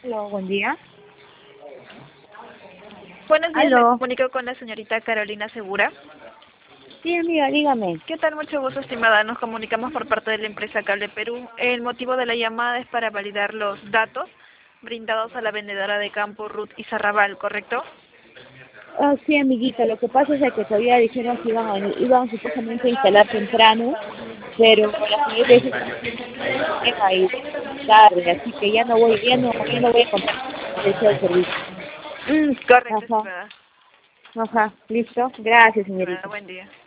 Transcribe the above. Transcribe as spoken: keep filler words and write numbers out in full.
Hola, buen día. Buenos días, me Aló. comunico con la señorita Carolina Segura. Sí, amiga, dígame. ¿Qué tal? Mucho gusto, estimada. Nos comunicamos por parte de la empresa Cable Perú. El motivo de la llamada es para validar los datos brindados a la vendedora de campo Ruth Izarrabal, ¿correcto? Ah, sí, amiguita, lo que pasa es que todavía dijeron que iban a venir, iban supuestamente a instalar temprano, pero la señorita dice que va a ir tarde, así que ya no voy, ya no, ya no voy a contar con el servicio. Mm, correcto, Ajá, estimada. ajá, listo. Gracias, Estimada, señorita. buen día.